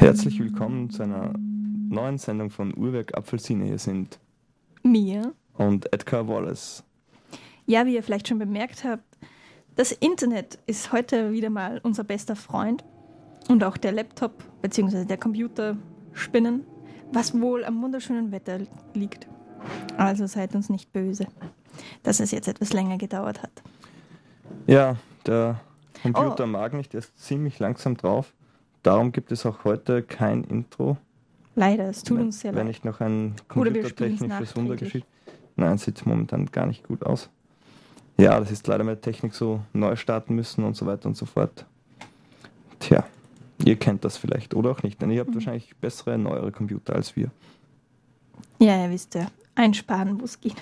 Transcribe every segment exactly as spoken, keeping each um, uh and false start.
Herzlich willkommen zu einer neuen Sendung von Uhrwerk Apfelsine. Hier sind Mia und Edgar Wallace. Ja, wie ihr vielleicht schon bemerkt habt, das Internet ist heute wieder mal unser bester Freund und auch der Laptop bzw. der Computer spinnen, was wohl am wunderschönen Wetter liegt. Also seid uns nicht böse, dass es jetzt etwas länger gedauert hat. Ja, der Computer Oh. mag nicht, der ist ziemlich langsam drauf. Darum gibt es auch heute kein Intro. Leider, es tut wenn, uns sehr Wenn leid. nicht noch ein Oder wir spielen's computertechnisches Wunder nachträglich. geschieht. Nein, sieht momentan gar nicht gut aus. Ja, das ist leider mit der Technik so neu starten müssen und so weiter und so fort. Tja, ihr kennt das vielleicht oder auch nicht, denn ihr habt Mhm. wahrscheinlich bessere, neuere Computer als wir. Ja, ihr wisst ja, einsparen, wo es geht.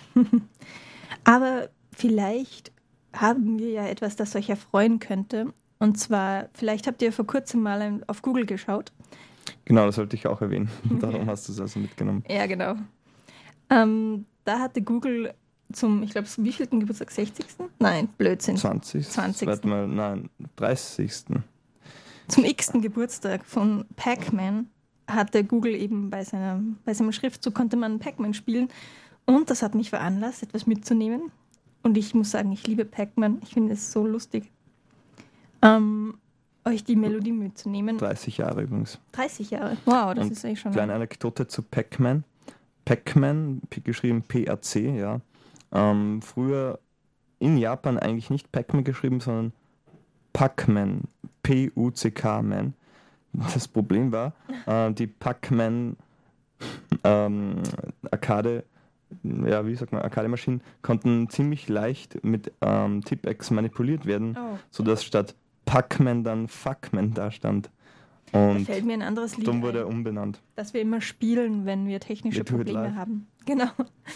Aber vielleicht haben wir ja etwas, das euch erfreuen könnte. Und zwar, vielleicht habt ihr vor kurzem mal ein- auf Google geschaut. Genau, das sollte ich auch erwähnen. Darum hast du es also mitgenommen. Ja, genau. Ähm, da hatte Google zum, ich glaube, zum wievielten Geburtstag? sechzigsten? Nein, Blödsinn. zwanzig. zwanzigsten. Warte mal, nein, dreißigsten. Zum x-ten Geburtstag von Pac-Man hatte Google eben bei, seiner, bei seinem Schriftzug konnte man Pac-Man spielen. Und das hat mich veranlasst, etwas mitzunehmen. Und ich muss sagen, ich liebe Pac-Man. Ich finde es so lustig. Ähm, euch die Melodie mitzunehmen. dreißig Jahre übrigens. dreißig Jahre. Wow, das Und ist eigentlich schon Kleine lang. Anekdote zu Pac-Man. Pac-Man, p- geschrieben P A C, ja. Ähm, früher in Japan eigentlich nicht Pac-Man geschrieben, sondern Pac-Man. P U C K-Man. Das Problem war, äh, die Pac-Man ähm, Arcade, ja, wie sagt man, Arcade-Maschinen konnten ziemlich leicht mit ähm, Tipp-Ex manipuliert werden, Oh, sodass statt Pac-Man dann Fuck-Man da stand. da Und fällt mir ein anderes Lied dann wurde er ein, umbenannt. das wir immer spielen, wenn wir technische Wir do it Probleme live. haben. Genau.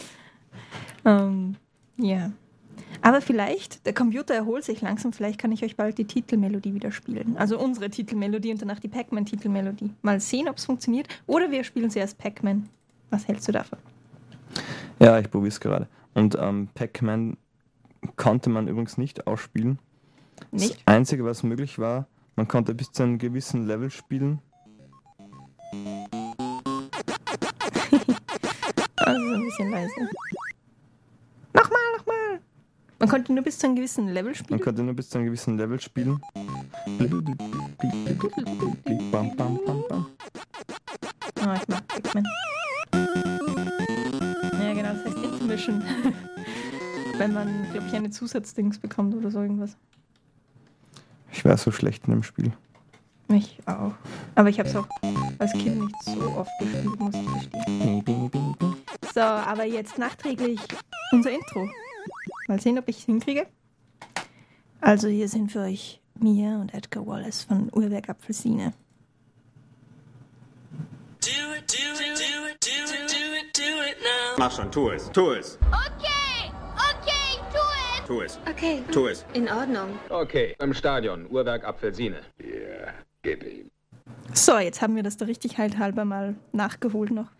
Ähm, ja. Aber vielleicht, der Computer erholt sich langsam, vielleicht kann ich euch bald die Titelmelodie wieder spielen. Also unsere Titelmelodie und danach die Pac-Man-Titelmelodie. Mal sehen, ob es funktioniert. Oder wir spielen zuerst Pac-Man. Was hältst du davon? Ja, ich probiere es gerade. Und ähm, Pac-Man konnte man übrigens nicht ausspielen. Nicht? Das Einzige, was möglich war, man konnte bis zu einem gewissen Level spielen. Also so ein bisschen leise. Nochmal, nochmal. Man konnte nur bis zu einem gewissen Level spielen. Man konnte nur bis zu einem gewissen Level spielen. Bam, bam, bam, bam. Oh, ich mag Pac-Man. Ja, genau, das heißt Intermission. Wenn man, glaube ich, eine Zusatzdings bekommt oder so irgendwas. Ich war so schlecht in dem Spiel. Ich auch. Aber ich habe es auch als Kind nicht so oft gespielt, muss ich gestehen. So, aber jetzt nachträglich unser Intro. Mal sehen, ob ich es hinkriege. Also hier sind für euch Mia und Edgar Wallace von Uhrwerk Apfelsine. Do it, do it, do it, do it, do it, do it now. Mach schon, tu es, tu es, Okay, okay, tu es. tu es, Okay, tu es. in Ordnung. Okay, im Stadion, Uhrwerk Apfelsine. Ja, gib ihm. So, jetzt haben wir das da richtig halt halber mal nachgeholt noch.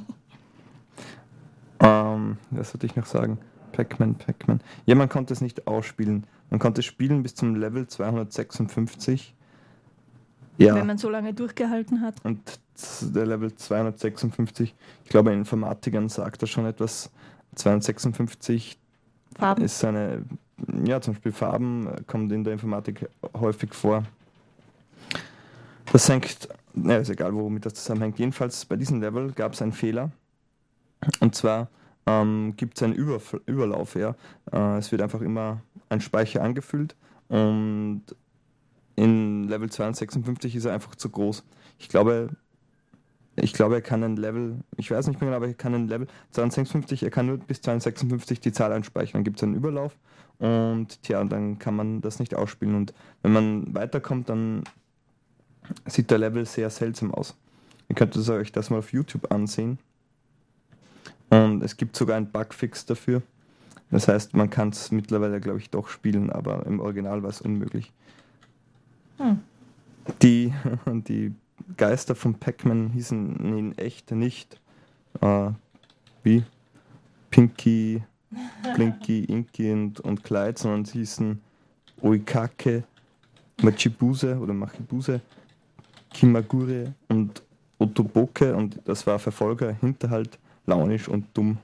Ähm, was sollte ich noch sagen? Pac-Man, Pac-Man. Ja, man konnte es nicht ausspielen. Man konnte spielen bis zum Level zweihundertsechsundfünfzig. Ja. Wenn man so lange durchgehalten hat. Und der Level zweihundertsechsundfünfzig, ich glaube, Informatikern sagt das schon etwas. zweihundertsechsundfünfzig Farben. ist eine, ja, zum Beispiel Farben äh, kommt in der Informatik häufig vor. Das hängt, ja, ist egal, womit das zusammenhängt. Jedenfalls bei diesem Level gab es einen Fehler. Und zwar ähm, gibt es einen Überf- Überlauf. Ja. Äh, es wird einfach immer ein Speicher angefüllt und in Level zweihundertsechsundfünfzig ist er einfach zu groß. Ich glaube, ich glaube, er kann ein Level, ich weiß nicht mehr genau, aber er kann ein Level zweihundertsechsundfünfzig, er kann nur bis zweihundertsechsundfünfzig die Zahl einspeichern. Dann gibt es einen Überlauf und tja, und dann kann man das nicht ausspielen. Und wenn man weiterkommt, dann sieht der Level sehr seltsam aus. Ihr könnt es euch das mal auf YouTube ansehen. Und es gibt sogar einen Bugfix dafür. Das heißt, man kann es mittlerweile, glaube ich, doch spielen, aber im Original war es unmöglich. Hm. Die, die Geister von Pac-Man hießen in echt nicht äh, wie Pinky, Blinky, Inky und, und Clyde, sondern sie hießen Oikake, Machibuse oder Machibuse, Kimagure und Otoboke und das war Verfolger, Hinterhalt, launisch und dumm.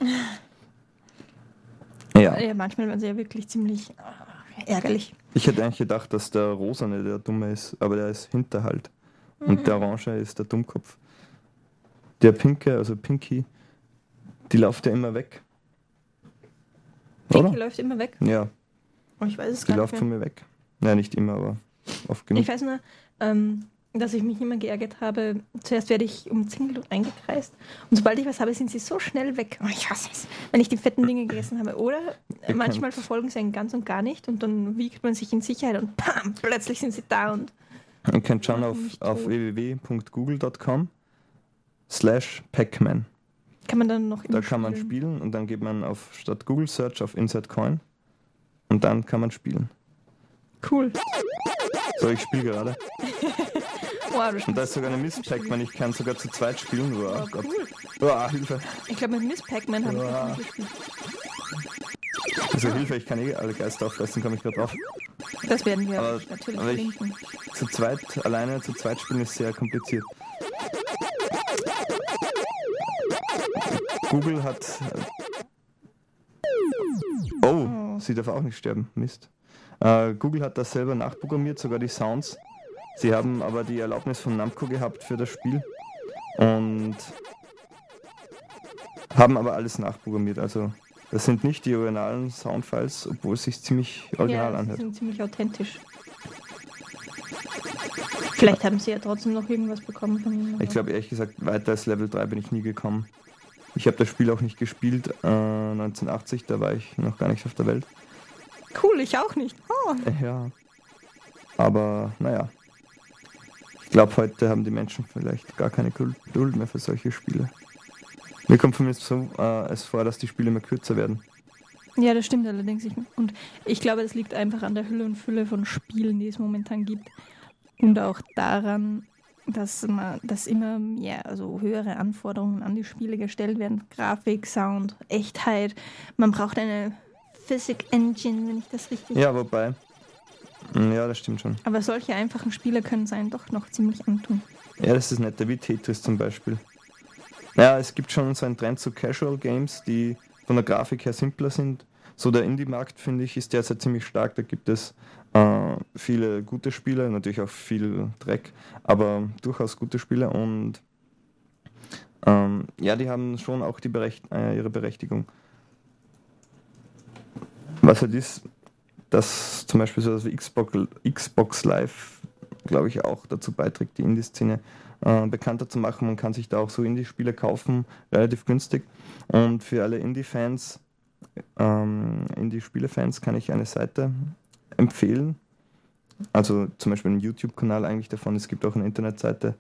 Ja. Ja, manchmal waren sie ja wirklich ziemlich äh, ärgerlich. Ich hätte eigentlich gedacht, dass der Rosane der Dumme ist, aber der ist Hinterhalt. Und der Orange ist der Dummkopf. Der Pinke, also Pinky, die läuft ja immer weg. Pinky Oder? läuft immer weg. Ja, Oh, ich weiß es die gar läuft nicht von mehr. mir weg. Ja, nicht immer, aber oft genug. Ich weiß nur, ähm, dass ich mich immer geärgert habe. Zuerst werde ich umzingelt und eingekreist. Und sobald ich was habe, sind sie so schnell weg. Oh, ich hasse es. Wenn ich die fetten Dinge gegessen habe. Oder Ihr manchmal könnt- verfolgen sie einen ganz und gar nicht. Und dann wiegt man sich in Sicherheit und bam, plötzlich sind sie da. Und Ihr könnt schauen auf, Mich auf tot. w w w punkt google punkt com slash Pac-Man. kann man dann noch Da immer kann man spielen und dann geht man auf statt Google Search auf Insert Coin und dann kann man spielen. Cool. So, ich spiele gerade. Wow, das Und da ist sogar eine Miss Pac-Man, ich kann sogar zu zweit spielen. Wow, oh, Gott. cool. Wow, Hilfe. Ich glaube, mit Miss Pac-Man habe ich Ja. noch nie gespielt. Also Hilfe, ich kann eh alle Geister auffressen, komme ich gerade drauf. Das werden wir Aber- natürlich aber ich- verlinken. Zu zweit, alleine zu zweit spielen ist sehr kompliziert. Google hat... äh, Oh, sie darf auch nicht sterben. Mist. Äh, Google hat das selber nachprogrammiert, sogar die Sounds. Sie haben aber die Erlaubnis von Namco gehabt für das Spiel und haben aber alles nachprogrammiert. Also das sind nicht die originalen Soundfiles, obwohl es sich ziemlich original Ja, sie anhört. sind ziemlich authentisch. Vielleicht haben sie ja trotzdem noch irgendwas bekommen von ihnen. Ich glaube ehrlich gesagt, weiter als Level drei bin ich nie gekommen. Ich habe das Spiel auch nicht gespielt, äh, neunzehnhundertachtzig, da war ich noch gar nicht auf der Welt. Cool, ich auch nicht. Oh. Äh, ja. Aber naja. Ich glaube, heute haben die Menschen vielleicht gar keine Geduld mehr für solche Spiele. Mir kommt von mir so äh, es vor, dass die Spiele immer kürzer werden. Ja, das stimmt allerdings. Ich, und ich glaube, das liegt einfach an der Hülle und Fülle von Spielen, die es momentan gibt. Und auch daran, dass, man, dass immer mehr, also höhere Anforderungen an die Spiele gestellt werden. Grafik, Sound, Echtheit. Man braucht eine Physics Engine, wenn ich das richtig... Ja, wobei. mm, Ja, das stimmt schon. Aber solche einfachen Spiele können es einen doch noch ziemlich antun. Ja, das ist netter, wie Tetris zum Beispiel. Ja, es gibt schon so einen Trend zu Casual Games, die von der Grafik her simpler sind. So der Indie-Markt, finde ich, ist derzeit ziemlich stark. Da gibt es äh, viele gute Spiele, natürlich auch viel Dreck, aber durchaus gute Spiele. Und ähm, ja, die haben schon auch die Berecht äh, ihre Berechtigung. Was halt ist, dass zum Beispiel so wie Xbox, Xbox Live, glaube ich, auch dazu beiträgt, die Indie-Szene äh, bekannter zu machen. Man kann sich da auch so Indie-Spiele kaufen, relativ günstig. Und für alle Indie-Fans, ähm, Indie-Spiele-Fans kann ich eine Seite empfehlen. Also zum Beispiel einen YouTube-Kanal eigentlich davon. Es gibt auch eine Internetseite.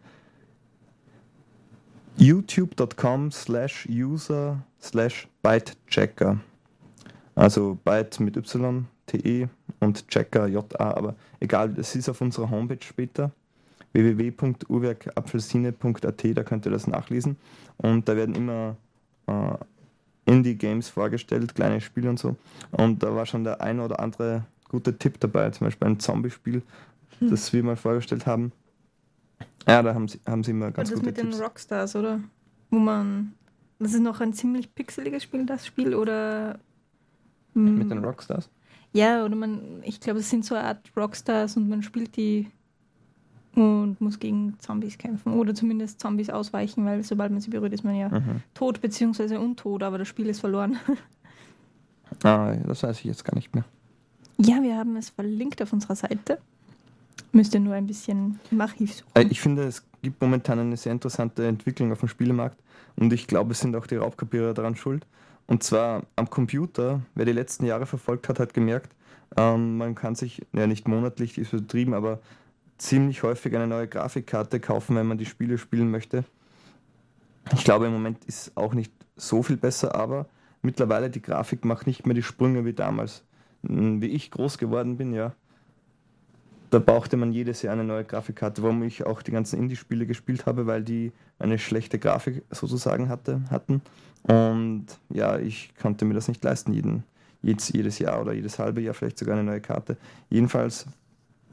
youtube.com slash user slash bytechecker. Also Byte mit Y, T E und Checker, J A, aber egal, es ist auf unserer Homepage später, w w w punkt uhrwerkapfelsine punkt a t, da könnt ihr das nachlesen. Und da werden immer äh, Indie-Games vorgestellt, kleine Spiele und so. Und da war schon der ein oder andere gute Tipp dabei, zum Beispiel ein Zombie-Spiel, Hm. das wir mal vorgestellt haben. Ja, da haben sie, haben sie immer ganz das gute mit den Tipps. Rockstars, oder? Wo man... Das ist noch ein ziemlich pixeliges Spiel, das Spiel, oder... mm, Mit den Rockstars? Ja, oder man... Ich glaube, es sind so eine Art Rockstars und man spielt die und muss gegen Zombies kämpfen. Oder zumindest Zombies ausweichen, weil sobald man sie berührt, ist man ja Mhm. tot bzw. untot, aber das Spiel ist verloren. Ah, das weiß ich jetzt gar nicht mehr. Ja, wir haben es verlinkt auf unserer Seite. Müsst ihr nur ein bisschen im Archiv suchen. Äh, Ich finde, es gibt momentan eine sehr interessante Entwicklung auf dem Spielemarkt und ich glaube, es sind auch die Raubkopierer daran schuld. Und zwar am Computer, wer die letzten Jahre verfolgt hat, hat gemerkt, ähm, man kann sich, ja nicht monatlich, ist übertrieben, aber ziemlich häufig eine neue Grafikkarte kaufen, wenn man die Spiele spielen möchte. Ich glaube, im Moment ist auch nicht so viel besser, aber mittlerweile die Grafik macht nicht mehr die Sprünge wie damals. Wie ich groß geworden bin, ja, da brauchte man jedes Jahr eine neue Grafikkarte, warum ich auch die ganzen Indie-Spiele gespielt habe, weil die eine schlechte Grafik sozusagen hatte, hatten. Und ja, ich konnte mir das nicht leisten, jeden, jedes, jedes Jahr oder jedes halbe Jahr vielleicht sogar eine neue Karte. Jedenfalls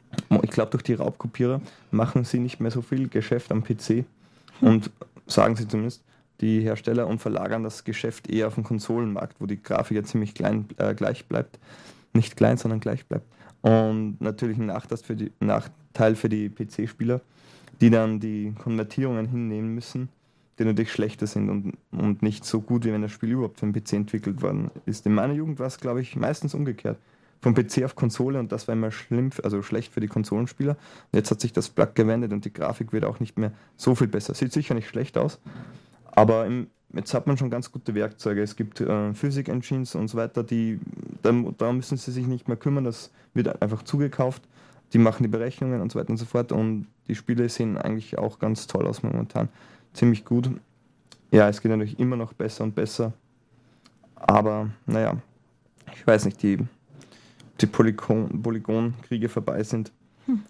Ich glaube, durch die Raubkopierer machen sie nicht mehr so viel Geschäft am P C und sagen sie zumindest, die Hersteller, und verlagern das Geschäft eher auf den Konsolenmarkt, wo die Grafik ja ziemlich klein, äh, gleich bleibt. Nicht klein, sondern gleich bleibt. Und natürlich ein Nachteil für die, Nachteil für die P C-Spieler, die dann die Konvertierungen hinnehmen müssen, die natürlich schlechter sind und, und nicht so gut, wie wenn das Spiel überhaupt für den P C entwickelt worden ist. In meiner Jugend war es, glaube ich, meistens umgekehrt. Vom P C auf Konsole, und das war immer schlimm, also schlecht für die Konsolenspieler. Und jetzt hat sich das Plug gewendet und die Grafik wird auch nicht mehr so viel besser. Sieht sicher nicht schlecht aus, aber im, jetzt hat man schon ganz gute Werkzeuge. Es gibt äh, Physik-Engines und so weiter, die, da, da müssen sie sich nicht mehr kümmern, das wird einfach zugekauft. Die machen die Berechnungen und so weiter und so fort, und die Spiele sehen eigentlich auch ganz toll aus momentan. Ziemlich gut. Ja, es geht natürlich immer noch besser und besser, aber naja, ich weiß nicht, die, die Polygon, Polygon-Kriege vorbei sind. Hm.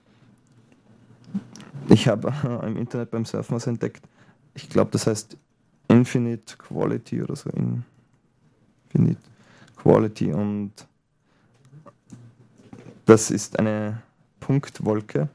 Ich habe äh, im Internet beim Surfen was entdeckt. Ich glaube, das heißt Infinite Quality oder so. Infinite Quality, und das ist eine Punktwolke,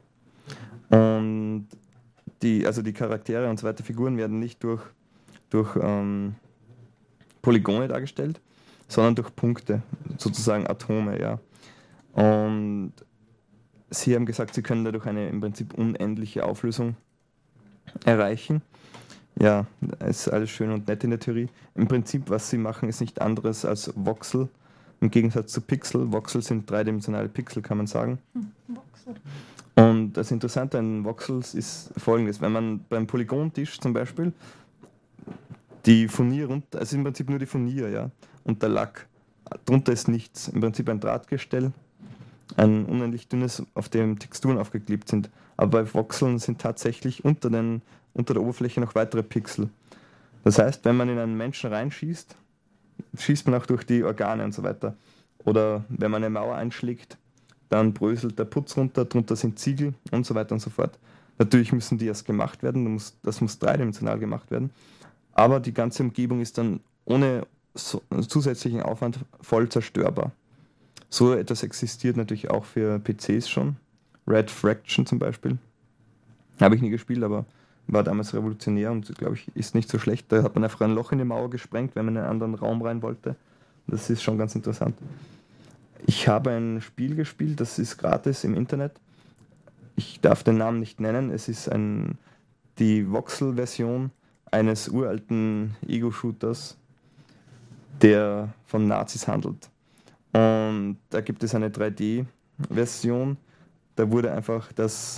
und die, also die Charaktere und so weiter, Figuren werden nicht durch, durch ähm, Polygone dargestellt, sondern durch Punkte, sozusagen Atome, ja. Und sie haben gesagt, sie können dadurch eine im Prinzip unendliche Auflösung erreichen. Ja, ist alles schön und nett in der Theorie. Im Prinzip, was sie machen, ist nicht anderes als Voxel, im Gegensatz zu Pixel. Voxel sind dreidimensionale Pixel, kann man sagen. Hm, Voxel. Und das Interessante an Voxels ist folgendes: Wenn man beim Polygontisch zum Beispiel die Furnier, also ist im Prinzip nur die Furnier, ja, und der Lack, drunter ist nichts, im Prinzip ein Drahtgestell, ein unendlich dünnes, auf dem Texturen aufgeklebt sind. Aber bei Voxeln sind tatsächlich unter, den, unter der Oberfläche noch weitere Pixel. Das heißt, wenn man in einen Menschen reinschießt, schießt man auch durch die Organe und so weiter. Oder wenn man eine Mauer einschlägt, dann bröselt der Putz runter, drunter sind Ziegel und so weiter und so fort. Natürlich müssen die erst gemacht werden, das muss, das muss dreidimensional gemacht werden, aber die ganze Umgebung ist dann ohne so, zusätzlichen Aufwand voll zerstörbar. So etwas existiert natürlich auch für P Cs schon. Red Fraction zum Beispiel. Habe ich nie gespielt, aber war damals revolutionär und, glaube ich, ist nicht so schlecht. Da hat man einfach ein Loch in die Mauer gesprengt, wenn man in einen anderen Raum rein wollte. Das ist schon ganz interessant. Ich habe ein Spiel gespielt, das ist gratis im Internet. Ich darf den Namen nicht nennen. Es ist ein, die Voxel-Version eines uralten Ego-Shooters, der von Nazis handelt. Und da gibt es eine drei D-Version. Da wurde einfach das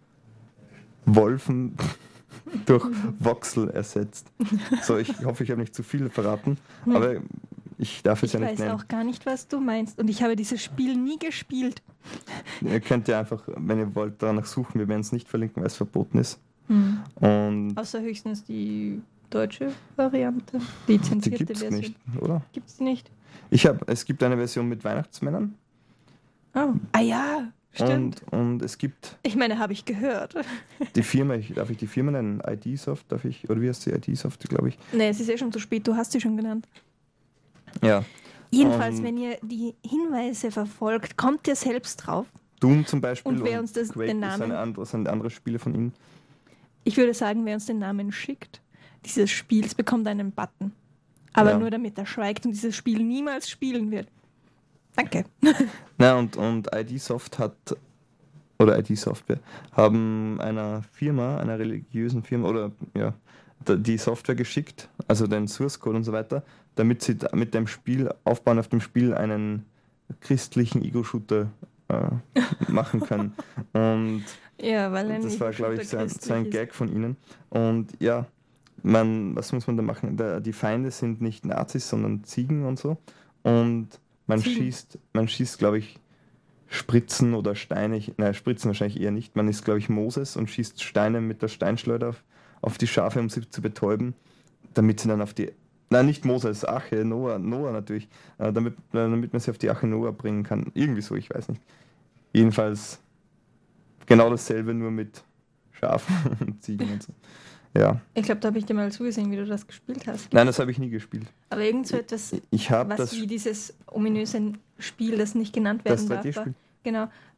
Wolfen durch Voxel ersetzt. So, ich hoffe, ich habe nicht zu viel verraten, aber ich darf es ich ja nicht nennen. Ich weiß auch gar nicht, was du meinst, und ich habe dieses Spiel nie gespielt. Ihr könnt ja einfach, wenn ihr wollt, danach suchen. Wir werden es nicht verlinken, weil es verboten ist. Hm. Und außer höchstens die deutsche Variante, die zensierte die gibt's Version. Nicht, oder? Gibt es die nicht? Ich hab, es gibt eine Version mit Weihnachtsmännern. Oh. Ah ja, stimmt. Und, und es gibt... Ich meine, habe ich gehört. Die Firma, ich, darf ich die Firma nennen? I D Soft, darf ich? Oder wie heißt die? I D Soft, glaube ich. Nee, es ist eh schon zu spät, du hast sie schon genannt. Ja. Jedenfalls, und wenn ihr die Hinweise verfolgt, kommt ihr selbst drauf. Doom zum Beispiel. Und wer uns das, Quake den Namen... Ist eine andere, sind andere Spiele von ihnen. Ich würde sagen, wer uns den Namen schickt, dieses Spiels, bekommt einen Button. Aber ja. nur damit er schweigt und dieses Spiel niemals spielen wird. Danke. Na, und, und I D Soft hat, oder I D Software, haben einer Firma, einer religiösen Firma, oder ja, die Software geschickt, also den Source Code und so weiter, damit sie mit dem Spiel, aufbauen auf dem Spiel einen christlichen Ego-Shooter äh, machen können. Und ja, weil ein das war, glaube ich, so ein, so ein ist. Gag von ihnen. Und ja, man, was muss man da machen? Da, die Feinde sind nicht Nazis, sondern Ziegen und so. Und man Ziegen. schießt, man schießt, glaube ich, Spritzen oder Steine, nein, Spritzen wahrscheinlich eher nicht. Man ist, glaube ich, Moses und schießt Steine mit der Steinschleuder auf, auf die Schafe, um sie zu betäuben, damit sie dann auf die, nein, nicht Moses, Ache, Noah, Noah natürlich, äh, damit, äh, damit man sie auf die Ache Noah bringen kann. Irgendwie so, ich weiß nicht. Jedenfalls genau dasselbe, nur mit Schafen und Ziegen und so. Ja. Ich glaube, da habe ich dir mal zugesehen, wie du das gespielt hast. Nein, das habe ich nie gespielt. Aber irgend so etwas, Ich habe was das wie dieses ominöse Spiel, das nicht genannt werden das darf. drei D-Spiel. Genau.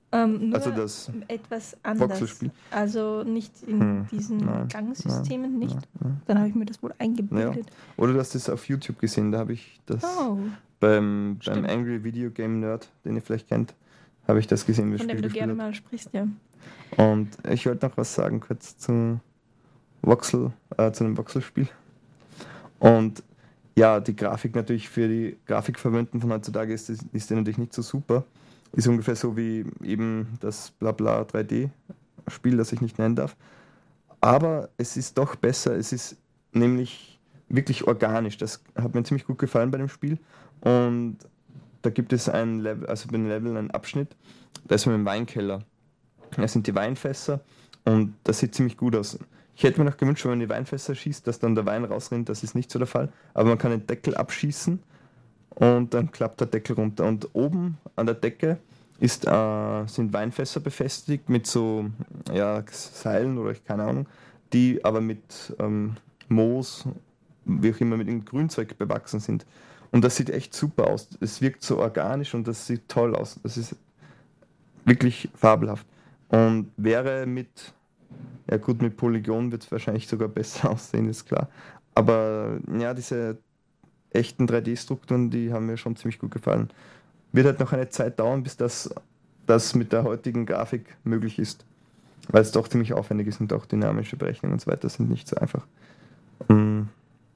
Ähm, nur Also das etwas anders. Voxelspiel. Also nicht in Hm, diesen nein, Klangsystemen, nein, nicht. nein, nein. Dann habe ich mir das wohl Ja. eingebildet. Oder du hast das auf YouTube gesehen, da habe ich das Oh, beim, beim Stimmt. Angry Video Game Nerd, den ihr vielleicht kennt, habe ich das gesehen, wie das von dem Spiel du gerne gespielt mal sprichst, ja. hat. Und ich wollte noch was sagen kurz zu Voxel, äh, zu dem Voxelspiel. Und ja, die Grafik natürlich für die Grafikverwöhnten von heutzutage ist, ist, ist die natürlich nicht so super. Ist ungefähr so wie eben das Blabla drei D-Spiel, das ich nicht nennen darf. Aber es ist doch besser, es ist nämlich wirklich organisch. Das hat mir ziemlich gut gefallen bei dem Spiel. Und da gibt es ein Level, also bei dem Level einen Abschnitt, da ist man im Weinkeller. Da sind die Weinfässer und das sieht ziemlich gut aus. Ich hätte mir noch gewünscht, wenn man die Weinfässer schießt, dass dann der Wein rausrinnt, das ist nicht so der Fall. Aber man kann den Deckel abschießen und dann klappt der Deckel runter. Und oben an der Decke ist, äh, sind Weinfässer befestigt mit so ja, Seilen oder ich keine Ahnung, die aber mit ähm, Moos, wie auch immer, mit dem Grünzeug bewachsen sind. Und das sieht echt super aus. Es wirkt so organisch und das sieht toll aus. Das ist wirklich fabelhaft. Und wäre mit, ja gut, mit Polygon wird es wahrscheinlich sogar besser aussehen, ist klar. Aber ja, diese echten drei D-Strukturen, die haben mir schon ziemlich gut gefallen. Wird halt noch eine Zeit dauern, bis das, das mit der heutigen Grafik möglich ist. Weil es doch ziemlich aufwendig ist und auch dynamische Berechnungen und so weiter sind nicht so einfach. Hm.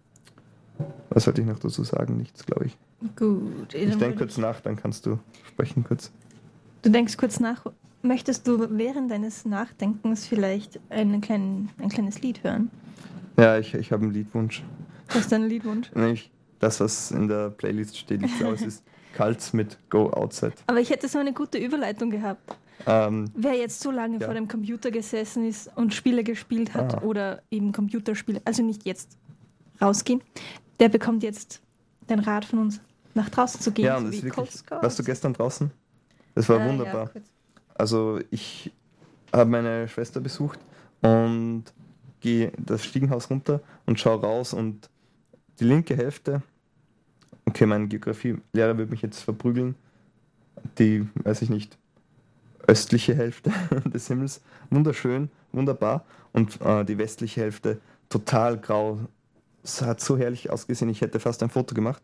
Was sollte ich noch dazu sagen? Nichts, glaube ich. Gut. Ich denke kurz nach, dann kannst du sprechen kurz. Du denkst kurz nach. Möchtest du während deines Nachdenkens vielleicht einen kleinen, ein kleines Lied hören? Ja, ich, ich habe einen Liedwunsch. Was ist dein Liedwunsch? Nämlich das, was in der Playlist steht. Ich glaube, es ist Cults mit Go Outside. Aber ich hätte so eine gute Überleitung gehabt. Ähm, Wer jetzt so lange Ja. vor dem Computer gesessen ist und Spiele gespielt hat Ah. oder eben Computerspiele, also nicht jetzt rausgehen, der bekommt jetzt den Rat von uns, nach draußen zu gehen. ja, und so das ist wie wirklich. Cold Scars. Warst du gestern draußen? Das war Äh, wunderbar. Ja, kurz. Also ich habe meine Schwester besucht und gehe das Stiegenhaus runter und schaue raus und die linke Hälfte, okay, mein Geografielehrer wird mich jetzt verprügeln, die, weiß ich nicht, östliche Hälfte des Himmels, wunderschön, wunderbar und äh, die westliche Hälfte total grau. Es hat so herrlich ausgesehen, ich hätte fast ein Foto gemacht,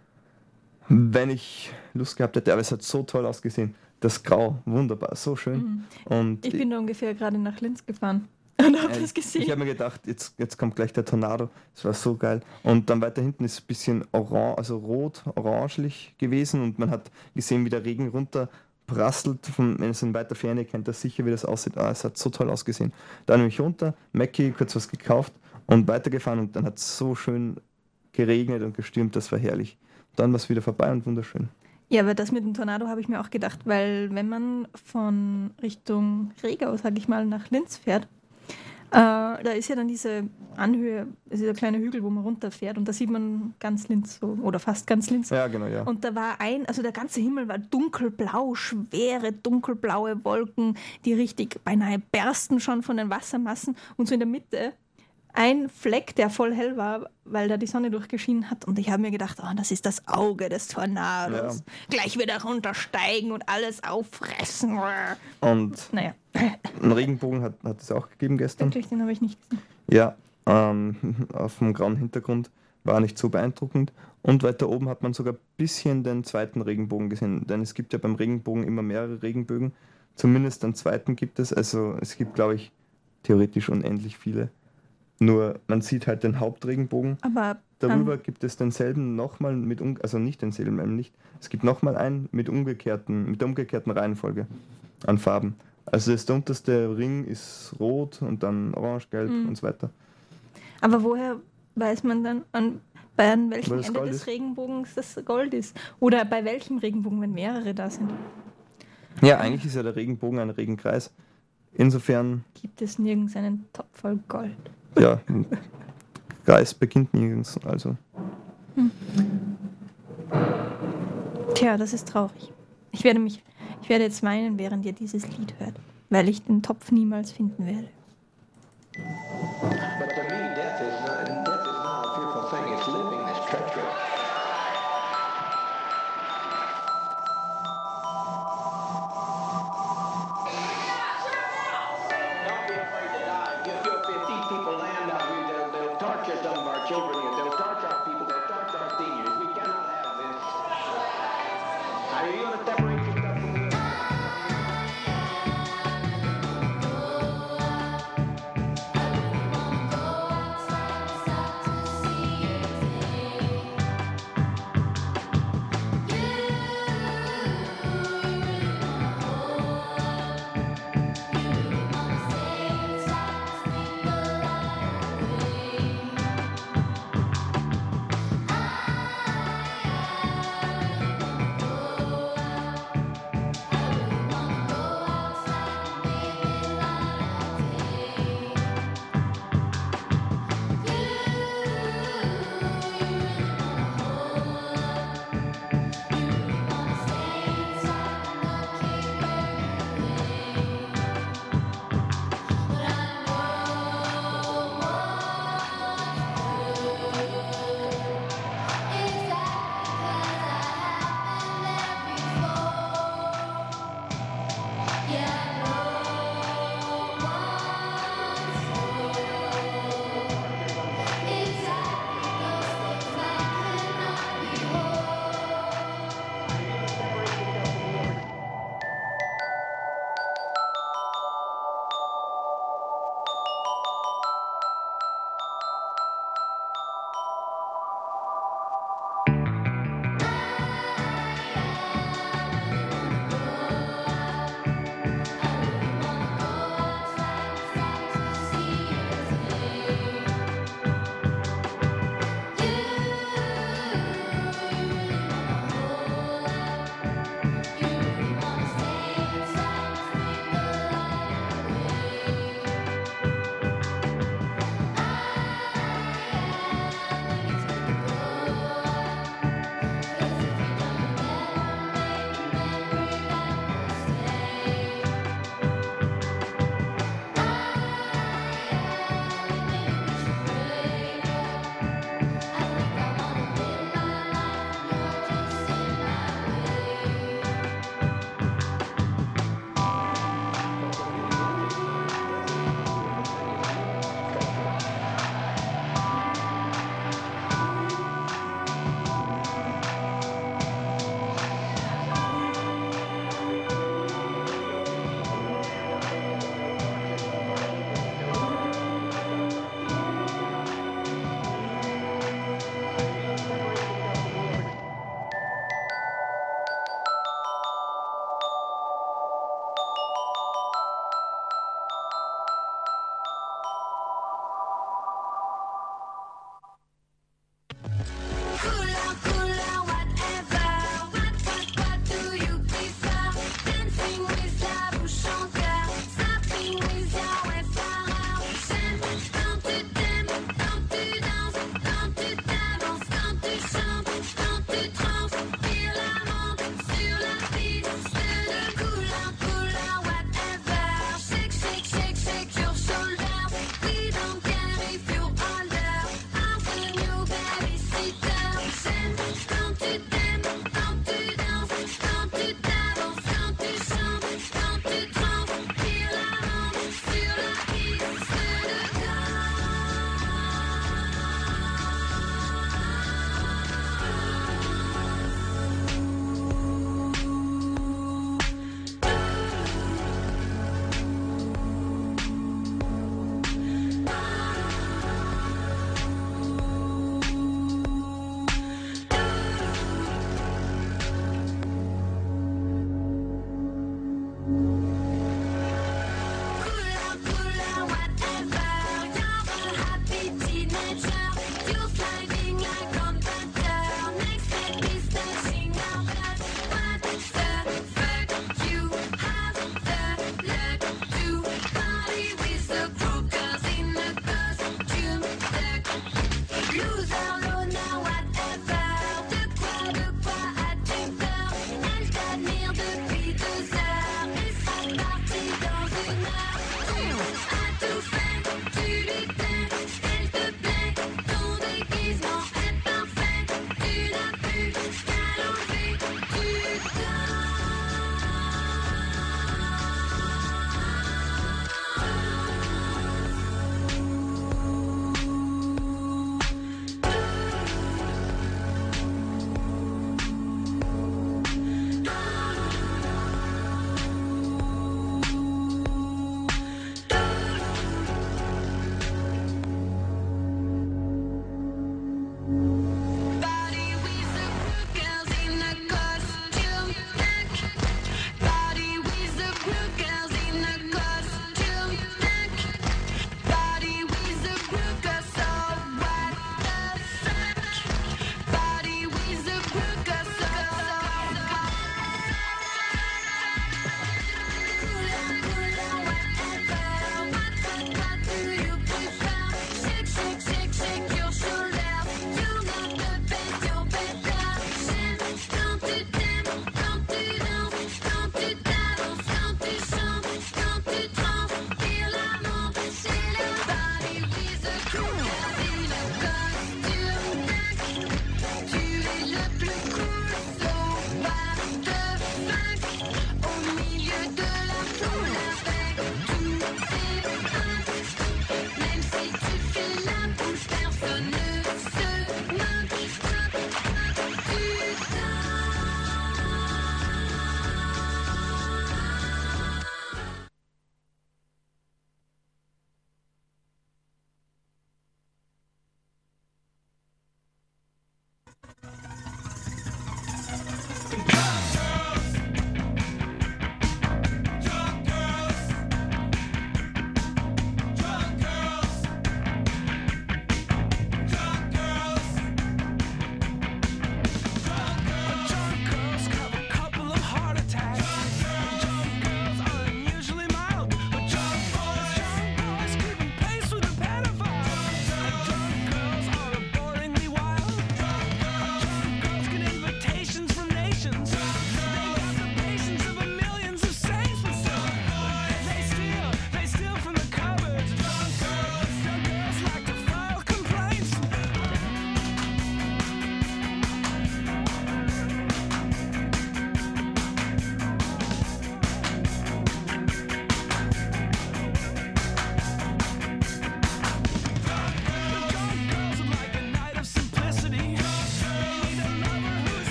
wenn ich Lust gehabt hätte, aber es hat so toll ausgesehen. Das Grau, wunderbar, so schön. Mhm. Und Ich bin da ungefähr gerade nach Linz gefahren und habe äh, das gesehen. ich habe mir gedacht, jetzt, jetzt kommt gleich der Tornado. Das war so geil. Und dann weiter hinten ist es ein bisschen orange, also rot, orangelich gewesen und man hat gesehen, wie der Regen runter prasselt. Von, wenn es in weiter Ferne kennt, das sicher, wie das aussieht. Ah, es hat so toll ausgesehen. Dann bin ich runter, Mackie, kurz was gekauft und weitergefahren und dann hat es so schön geregnet und gestürmt, das war herrlich. Dann war es wieder vorbei und wunderschön. Ja, aber das mit dem Tornado habe ich mir auch gedacht, weil wenn man von Richtung Regau, sag ich mal, nach Linz fährt, äh, da ist ja dann diese Anhöhe, dieser kleine Hügel, wo man runterfährt und da sieht man ganz Linz so, oder fast ganz Linz. Ja, genau, ja. Und da war ein, also der ganze Himmel war dunkelblau, schwere dunkelblaue Wolken, die richtig beinahe bersten schon von den Wassermassen und so in der Mitte ein Fleck, der voll hell war, weil da die Sonne durchgeschienen hat. Und ich habe mir gedacht, oh, das ist das Auge des Tornados. Gleich wieder runtersteigen und alles auffressen. Und Naja, einen Regenbogen hat, hat es auch gegeben gestern. wirklich, den habe ich nicht gesehen. Ja, ähm, auf dem grauen Hintergrund war nicht so beeindruckend. Und weiter oben hat man sogar ein bisschen den zweiten Regenbogen gesehen. Denn es gibt ja beim Regenbogen immer mehrere Regenbögen. Zumindest einen zweiten gibt es. Also es gibt, glaube ich, theoretisch unendlich viele. Nur man sieht halt den Hauptregenbogen. Aber Darüber ähm, gibt es denselben nochmal mit, um, also nicht denselben, ähm, nicht. Es gibt nochmal einen mit umgekehrten, mit der umgekehrten Reihenfolge an Farben. Also das, der unterste Ring ist rot und dann orange, gelb Mhm. und so weiter. aber woher weiß man dann, an, bei an welchem Weil das Ende Gold des ist. Regenbogens das Gold ist? Oder bei welchem Regenbogen, wenn mehrere da sind? Ja, eigentlich ist ja der Regenbogen ein Regenkreis. Insofern, Gibt es nirgends einen Topf voll Gold? ja, ein Kreis beginnt nirgends. Also. Tja, das ist traurig. Ich werde mich, ich werde jetzt weinen, während ihr dieses Lied hört, weil ich den Topf niemals finden werde. But to me, death is not, death is not a fearful thing. It's living that's treacherous.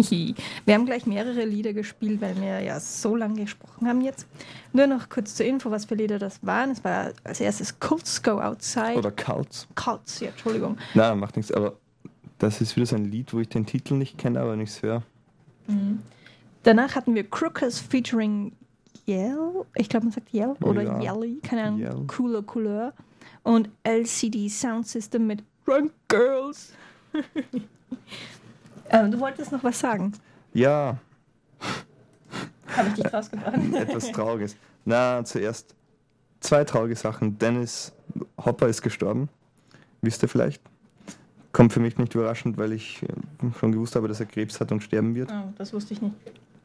Wir haben gleich mehrere Lieder gespielt, weil wir ja so lange gesprochen haben jetzt. Nur noch kurz zur Info, was für Lieder das waren. Es war als erstes Cults Go Outside. Oder Cults. Cults, ja, Entschuldigung. Nein, macht nichts, aber das ist wieder so ein Lied, wo ich den Titel nicht kenne, aber nichts höre. Mhm. Danach hatten wir Crookers featuring Yell, ich glaube man sagt Yell Oh, oder ja. Yelly, keine Ahnung, Yell. cooler Couleur. Und L C D Sound System mit Run Girls. ähm, du wolltest noch was sagen? Ja, Habe ich dich rausgebracht? etwas Trauriges. Na, zuerst zwei traurige Sachen. Dennis Hopper ist gestorben. Wisst ihr vielleicht? Kommt für mich nicht überraschend, weil ich äh, schon gewusst habe, dass er Krebs hat und sterben wird. Oh, das wusste ich nicht.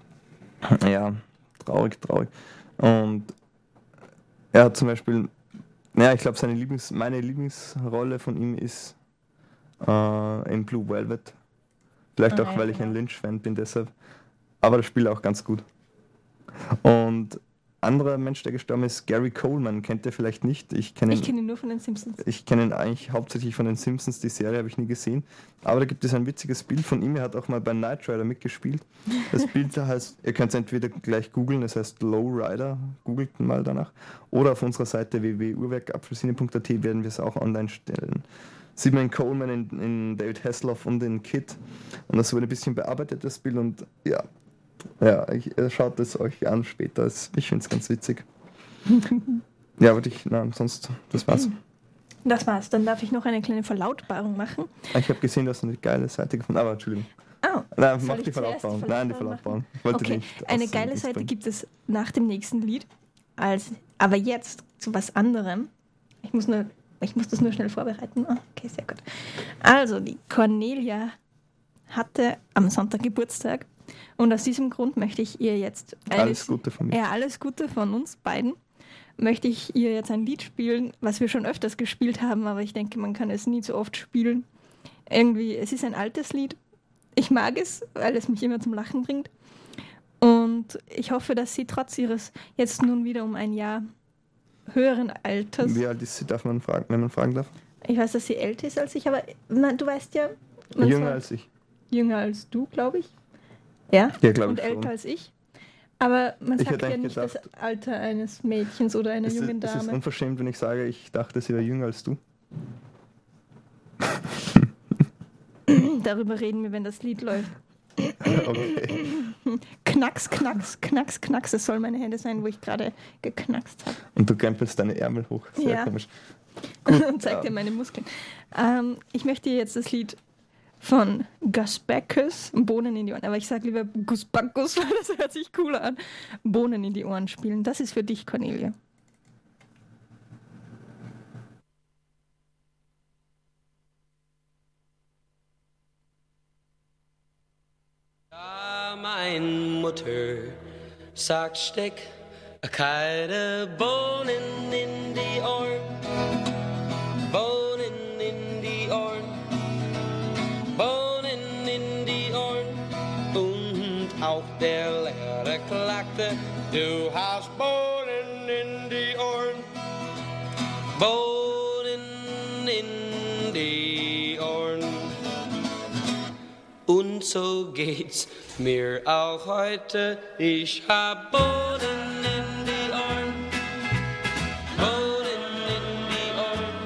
Ja, traurig, traurig. Und er hat zum Beispiel, naja, ich glaube, seine Lieblings, meine Lieblingsrolle von ihm ist äh, in Blue Velvet. Vielleicht Ah, auch, ja, weil ich genau. ein Lynch-Fan bin, deshalb. Aber das spielt er auch ganz gut. Und anderer Mensch, der gestorben ist, Gary Coleman, kennt ihr vielleicht nicht. Ich kenne Ich ihn, kenne ihn nur von den Simpsons. ich kenne ihn eigentlich hauptsächlich von den Simpsons, die Serie habe ich nie gesehen. Aber da gibt es ein witziges Bild von ihm, er hat auch mal bei Knight Rider mitgespielt. Das Bild da heißt, ihr könnt es entweder gleich googeln, das heißt Low Rider, googelt mal danach. Oder auf unserer Seite w w w punkt uhrwerkapfelsine punkt a t werden wir es auch online stellen. Sieht man in Coleman, in, in David Hasselhoff und in Kid. Und das wurde ein bisschen bearbeitet, das Bild. Und ja, ja ich, schaut es euch an später. Es- Ich finde es ganz witzig. Ja, aber ich, nein, sonst, das war's. Das war's. Dann darf ich noch eine kleine Verlautbarung machen. Ich habe gesehen, dass du eine geile Seite gefunden hast. Aber Entschuldigung. Oh, Nein, soll mach ich die zuerst Verlautbarung. Nein, die Verlautbarung. Ich wollte Okay, nicht eine aus- geile ins Seite Bringen. gibt es nach dem nächsten Lied. Als, aber jetzt zu was anderem. Ich muss, nur, ich muss das nur schnell vorbereiten. Ah, okay, sehr gut. Also, die Cornelia hatte am Sonntag Geburtstag. Und aus diesem Grund möchte ich ihr jetzt... Alles eines- Gute von mir. Ja, alles Gute von uns beiden. Möchte ich ihr jetzt ein Lied spielen, was wir schon öfters gespielt haben, aber ich denke, man kann es nie zu oft spielen. Irgendwie, es ist ein altes Lied. Ich mag es, weil es mich immer zum Lachen bringt. Und ich hoffe, dass sie trotz ihres jetzt nun wieder um ein Jahr höheren Alters, Wie alt ist sie, darf man fragen, wenn man fragen darf? ich weiß, dass sie älter ist als ich, aber na, du weißt ja, man Jünger sagt- als ich. jünger als du, glaube ich. Ja, Ja, glaube und ich älter schon. als ich. Aber man Ich sagt hätte ja eigentlich nicht das gedacht- Alter eines Mädchens oder einer Es ist, jungen es ist Dame. unverschämt, wenn ich sage, ich dachte, sie wäre jünger als du. Darüber reden wir, wenn das Lied läuft. Okay. Knacks, knacks, knacks, knacks. Das soll meine Hände sein, wo ich gerade geknackst habe. Und du krempelst deine Ärmel hoch. Sehr Ja. komisch. Und zeig ja. dir meine Muskeln. Ähm, ich möchte jetzt das Lied von Gus Backus, Bohnen in die Ohren. Aber ich sage lieber Gus Backus, weil das hört sich cooler an. Bohnen in die Ohren spielen. Das ist für dich, Cornelia. Ja, mein Mutter sagt, steck keine Bohnen in die Ohren, Bohnen in die Ohren, Bohnen in die Ohren. Und auch der Lehrer klagte, du hast Bohnen in die Ohren, Bohnen in die Ohren. Und so geht's mir auch heute. Ich hab Bohnen in die Ohren, Bohnen in die Ohren,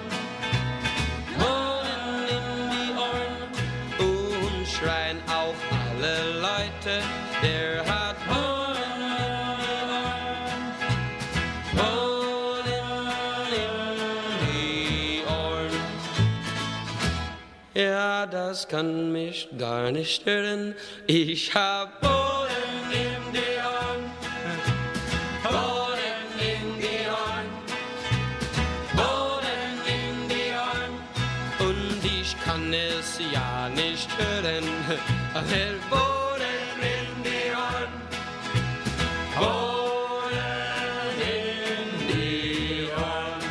Bohnen in die Ohren. Und schreien auch alle Leute, der hat Bohnen in die Ohren, Bohnen in die Ohren. Ja, das kann mich gar nicht stören. Ich hab Bohnen in die Ohren, Bohnen in die Ohren, Bohnen in die Ohren. Und ich kann es ja nicht hören. Der Bohnen in die Ohren, Bohnen in die Ohren.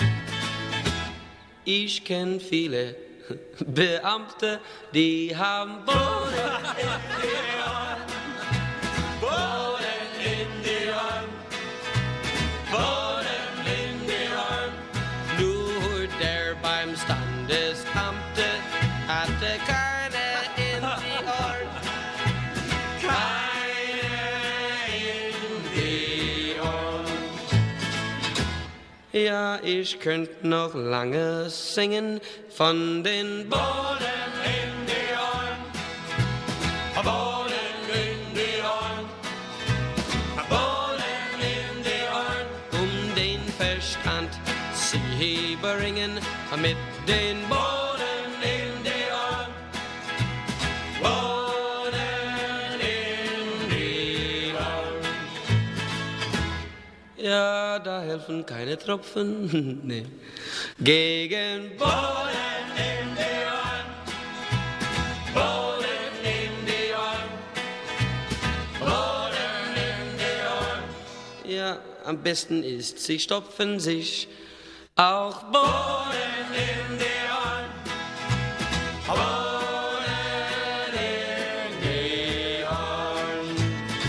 Ich kenn viele Beamte, die haben Bohnen in die Ohren, Bohnen in die Ohren, Bohnen in die Ohren. Nur der beim Standesamte hatte keine in die Ohren, Ja, ich könnt noch lange singen von den Bohnen in die Ohren. Bohnen in die Ohren. Bohnen in die Ohren. Um den Verstand sie bringen mit den Bohnen in die Ohren. Bohnen in die Ohren. Ja, da helfen keine Tropfen, nee. Gegen Bohnen in die Ohren. Bohnen in die Ohren. Bohnen in die Ohren. Ja, am besten ist, sie stopfen sich auch Bohnen in die Ohren. Bohnen in die Ohren.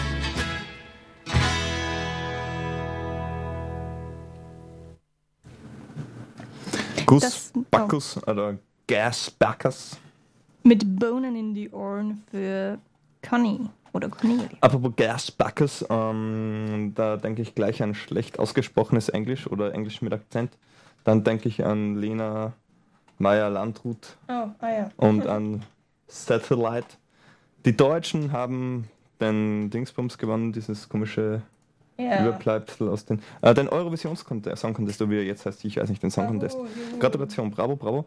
Gus Das- oh. Bacchus oder Gas Bacchus. Mit Bohnen in die Ohren für Conny oder Cornelia. Apropos Gas Bacchus, ähm, da denke ich gleich an schlecht ausgesprochenes Englisch oder Englisch mit Akzent. Dann denke ich an Lena Meyer-Landrut Oh, ah ja. und an Satellite. Die Deutschen haben den Dingsbums gewonnen, dieses komische Ja. Überbleibsel aus den... Äh, den Eurovisions-Contest, Song Contest, so wie er jetzt heißt, ich weiß nicht, den Song Contest. Gratulation, bravo, bravo.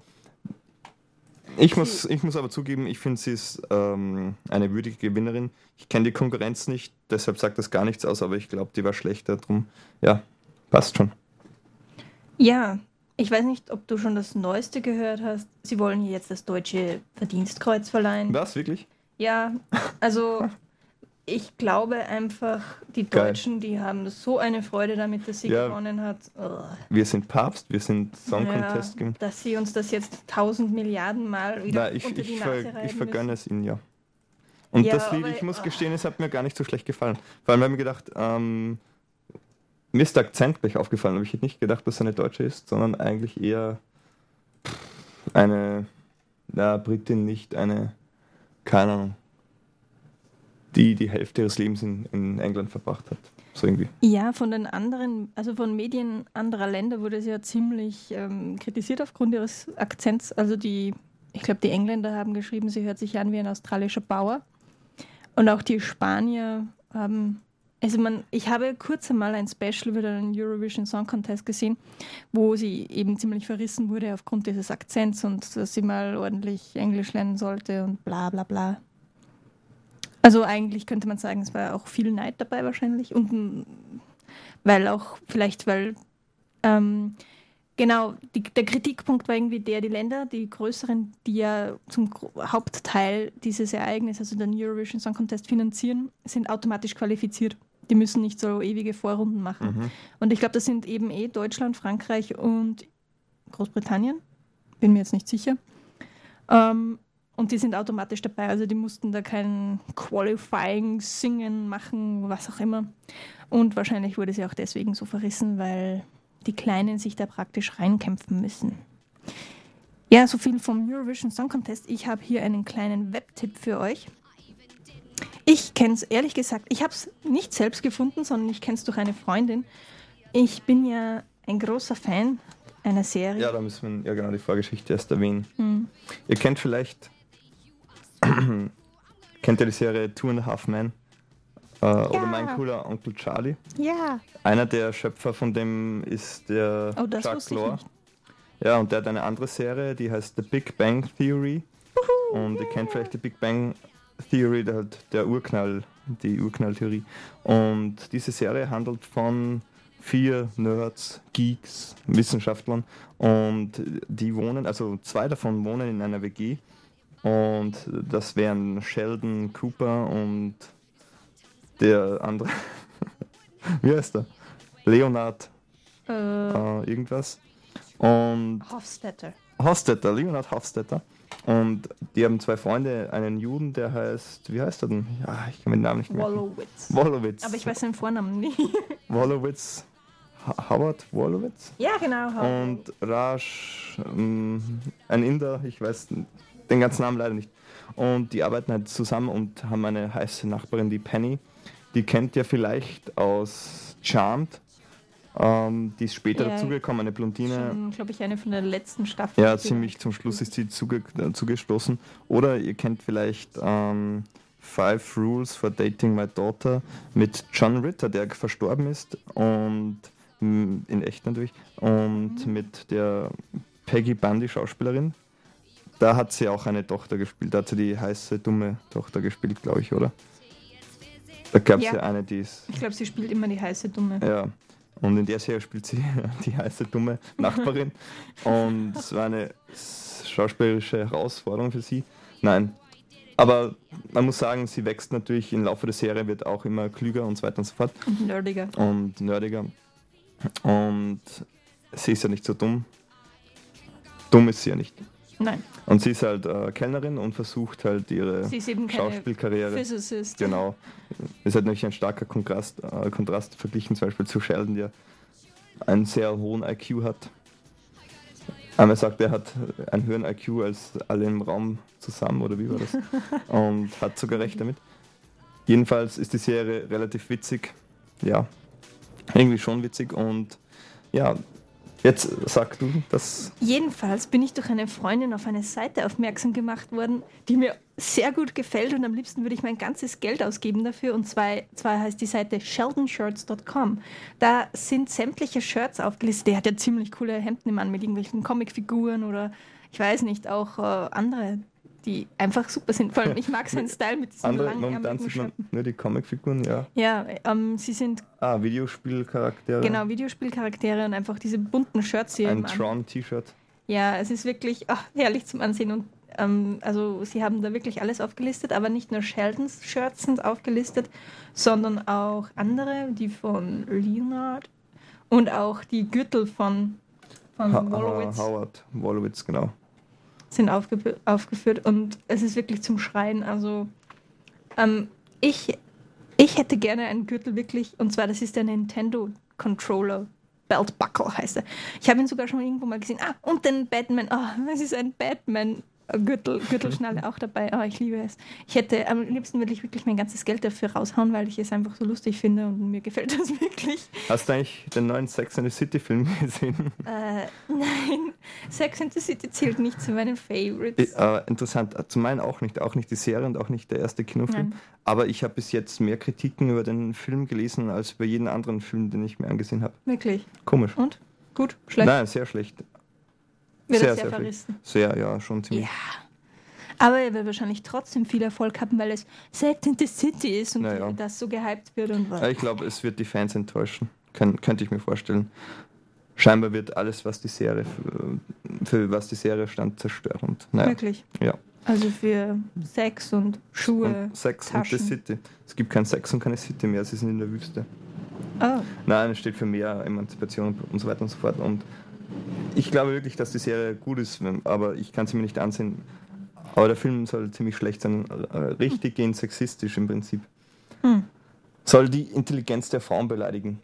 Ich muss, ich muss aber zugeben, ich finde, sie ist ähm, eine würdige Gewinnerin. Ich kenne die Konkurrenz nicht, deshalb sagt das gar nichts aus, aber ich glaube, die war schlechter, drum, ja, passt schon. Ja, ich weiß nicht, ob du schon das Neueste gehört hast. Sie wollen ihr jetzt das deutsche Verdienstkreuz verleihen. Was, wirklich? Ja, also ich glaube einfach, die Geil. Deutschen, die haben so eine Freude damit, dass sie Ja. gewonnen hat. Ugh. Wir sind Papst, wir sind Song Ja, Contest. gewinnt. dass sie uns das jetzt tausend Milliarden Mal wieder Nein, ich, unter die ich, Nase ver, reiben ich vergönne müssen. es ihnen, ja. Und Ja, das Lied, aber- ich muss gestehen, es hat mir gar nicht so schlecht gefallen. Vor allem habe ich mir gedacht, ähm, mir ist der Akzent gleich aufgefallen, aber ich hätte nicht gedacht, dass es eine Deutsche ist, sondern eigentlich eher eine, na, Britin, nicht eine, keine Ahnung, die die Hälfte ihres Lebens in, in England verbracht hat. So irgendwie. Ja, von den anderen, also von Medien anderer Länder wurde sie ja ziemlich ähm, kritisiert aufgrund ihres Akzents. Also die, ich glaube, die Engländer haben geschrieben, sie hört sich an wie ein australischer Bauer. Und auch die Spanier haben, also man, ich habe kurz einmal ein Special über den Eurovision Song Contest gesehen, wo sie eben ziemlich verrissen wurde aufgrund dieses Akzents und dass sie mal ordentlich Englisch lernen sollte und bla bla bla. Also eigentlich könnte man sagen, es war auch viel Neid dabei wahrscheinlich und mm, weil auch vielleicht, weil ähm, genau, die, der Kritikpunkt war irgendwie der, die Länder, die größeren, die ja zum Gro- Hauptteil dieses Ereignis, also den Eurovision Song Contest finanzieren, sind automatisch qualifiziert. Die müssen nicht so ewige Vorrunden machen. Mhm. Und ich glaube, das sind eben eh Deutschland, Frankreich und Großbritannien. Bin mir jetzt nicht sicher. Ähm, und die sind automatisch dabei. Also die mussten da kein Qualifying, Singen machen, was auch immer. Und wahrscheinlich wurde sie auch deswegen so verrissen, weil die Kleinen sich da praktisch reinkämpfen müssen. Ja, so viel vom Eurovision Song Contest. Ich habe hier einen kleinen Webtipp für euch. Ich kenne es ehrlich gesagt, ich habe es nicht selbst gefunden, sondern ich kenne es durch eine Freundin. Ich bin ja ein großer Fan einer Serie. Ja, da müssen wir ja genau die Vorgeschichte erst erwähnen. Hm. Ihr kennt vielleicht, kennt ihr die Serie Two and a Half Men? Äh, Oder Mein cooler Onkel Charlie? Ja. Einer der Schöpfer von dem ist der Oh, das Chuck wusste ich Lorre. nicht. Ja, und der hat eine andere Serie, die heißt The Big Bang Theory. Und ihr kennt vielleicht die Big Bang Theory, der, halt der Urknall, die Urknalltheorie. Und diese Serie handelt von vier Nerds, Geeks, Wissenschaftlern. Und die wohnen, also zwei davon wohnen in einer W G. Und das wären Sheldon Cooper und der andere, wie heißt der? Leonard Äh, äh, irgendwas. Und Hofstetter. Hofstetter, Leonard Hofstetter. Und die haben zwei Freunde, einen Juden, der heißt, wie heißt er denn? Ja, ich kann mir den Namen nicht merken. Wolowitz. Wolowitz. Aber ich weiß seinen Vornamen nicht. Wolowitz. Ha- Howard Wolowitz. Ja, genau. Und Raj, ähm, ein Inder, ich weiß den ganzen Namen leider nicht. Und die arbeiten halt zusammen und haben eine heiße Nachbarin, die Penny. Die kennt ihr vielleicht aus Charmed. Ähm, die ist später Ja, dazugekommen, eine Blondine. Schon, glaube ich, eine von der letzten Staffeln. Ja, die ziemlich wir zum Schluss ist gespielt sie zuge äh, zugestoßen. Oder ihr kennt vielleicht ähm, Five Rules for Dating My Daughter mit John Ritter, der verstorben ist und mh, in echt natürlich, und Mhm. mit der Peggy Bundy, Schauspielerin. Da hat sie auch eine Tochter gespielt. Da hat sie die heiße, dumme Tochter gespielt, glaube ich, oder? Da gab es ja. Ja. eine, die ist. Ich glaube, sie spielt immer die heiße Dumme. Ja. Und in der Serie spielt sie die heiße, dumme Nachbarin. Und es war eine schauspielerische Herausforderung für sie. Nein. Aber man muss sagen, sie wächst natürlich im Laufe der Serie, wird auch immer klüger und so weiter und so fort. Und nerdiger. Und nerdiger. Und sie ist ja nicht so dumm. Dumm ist sie ja nicht. Nein, Und sie ist halt äh, Kellnerin und versucht halt ihre sie ist eben keine Schauspielkarriere. Physicist. Genau. Ist halt natürlich ein starker Kontrast, äh, Kontrast verglichen zum Beispiel zu Sheldon, der einen sehr hohen I Q hat. Einmal sagt, er hat einen höheren I Q als alle im Raum zusammen, oder wie war das? Und hat sogar recht damit. Jedenfalls ist die Serie relativ witzig. Ja, irgendwie schon witzig. Und ja, jetzt sag du das. Jedenfalls bin ich durch eine Freundin auf eine Seite aufmerksam gemacht worden, die mir sehr gut gefällt und am liebsten würde ich mein ganzes Geld ausgeben dafür. Und zwar, zwar heißt die Seite sheldon shirts dot com. Da sind sämtliche Shirts aufgelistet. Der hat ja ziemlich coole Hemden im Mann mit irgendwelchen Comicfiguren oder ich weiß nicht, auch äh, andere, die einfach super sind. Vor allem, ich mag seinen Style mit diesen Andere, langen momentan ärmeligen sieht man Schirten. nur die Comicfiguren, ja. Ja, ähm, sie sind Ah, Videospielcharaktere. genau Videospielcharaktere und einfach diese bunten Shirts hier Ein im An- Tron-T-Shirt. Ja, es ist wirklich ach, herrlich zum Ansehen und ähm, also sie haben da wirklich alles aufgelistet, aber nicht nur Sheldons Shirts sind aufgelistet, sondern auch andere, die von Leonard und auch die Gürtel von, von Ha Wolowitz Howard Wolowitz, genau. sind aufgef- aufgeführt und es ist wirklich zum Schreien. Also ähm, ich, ich hätte gerne einen Gürtel wirklich, und zwar das ist der Nintendo Controller. Belt Buckle heißt er. Ich habe ihn sogar schon irgendwo mal gesehen. Ah, und den Batman. Ah, es ist ein Batman. Gürtel, Gürtelschnalle auch dabei. Ah, ich liebe es. Ich hätte, am liebsten würde ich wirklich mein ganzes Geld dafür raushauen, weil ich es einfach so lustig finde und mir gefällt das wirklich. Hast du eigentlich den neuen Sex and the City Film gesehen? Äh, nein, Sex and the City zählt nicht zu meinen Favorites. Äh, interessant, zu meinen auch nicht, auch nicht die Serie und auch nicht der erste Kinofilm. Nein. Aber ich habe bis jetzt mehr Kritiken über den Film gelesen, als über jeden anderen Film, den ich mir angesehen habe. Wirklich. Komisch. Und? Gut? Schlecht? Nein, sehr schlecht. Wird sehr, es sehr sehr verrissen. Sehr, ja, schon ziemlich. Ja. Aber er wird wahrscheinlich trotzdem viel Erfolg haben, weil es Sex and the City ist und Naja. das so gehypt wird und was. Ja, ich glaube, es wird die Fans enttäuschen. Kön könnte ich mir vorstellen. Scheinbar wird alles, was die Serie für, für was die Serie stand, zerstört. Und, naja, Wirklich. ja. Also für Sex und Schuhe. Und Sex Taschen. und the City. Es gibt kein Sex und keine City mehr, sie sind in der Wüste. Oh. Nein, es steht für mehr Emanzipation und so weiter und so fort. Und ich glaube wirklich, dass die Serie gut ist, wenn- aber ich kann sie mir nicht ansehen. Aber der Film soll ziemlich schlecht sein, äh, richtig gehend sexistisch im Prinzip. Hm. Soll die Intelligenz der Frauen beleidigen.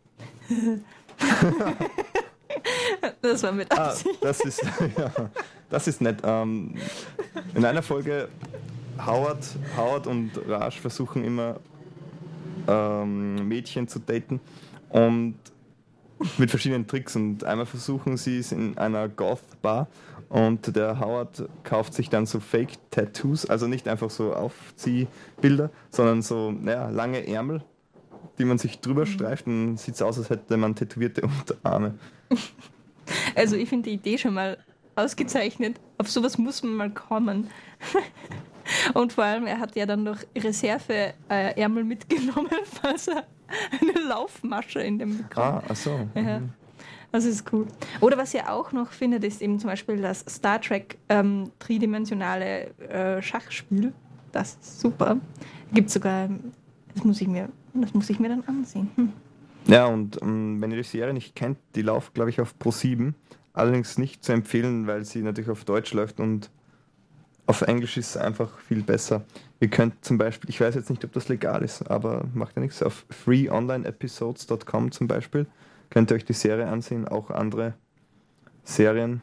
Das war mit Ah, Absicht. das ist, ja, das ist nett. Ähm, in einer Folge Howard, Howard und Raj versuchen immer ähm, Mädchen zu daten und mit verschiedenen Tricks und einmal versuchen sie es in einer Goth-Bar und der Howard kauft sich dann so Fake-Tattoos, also nicht einfach so Aufziehbilder, sondern so naja, lange Ärmel, die man sich drüber streift und dann sieht es aus, als hätte man tätowierte Unterarme. Also ich finde die Idee schon mal ausgezeichnet. Auf sowas muss man mal kommen. Und vor allem, er hat ja dann noch Reserve-Ärmel mitgenommen, falls er eine Laufmasche in dem bekommt. Ah, ach so. Ja, Mhm. das ist cool. Oder was ihr auch noch findet, ist eben zum Beispiel das Star Trek ähm, dreidimensionale äh, Schachspiel. Das ist super. Gibt sogar, das muss ich mir, das muss ich mir dann ansehen. Hm. Ja, und ähm, wenn ihr die Serie nicht kennt, die läuft, glaube ich, auf Pro sieben. Allerdings nicht zu empfehlen, weil sie natürlich auf Deutsch läuft und auf Englisch ist es einfach viel besser. Ihr könnt zum Beispiel, ich weiß jetzt nicht, ob das legal ist, aber macht ja nichts, auf free online episodes dot com zum Beispiel könnt ihr euch die Serie ansehen, auch andere Serien.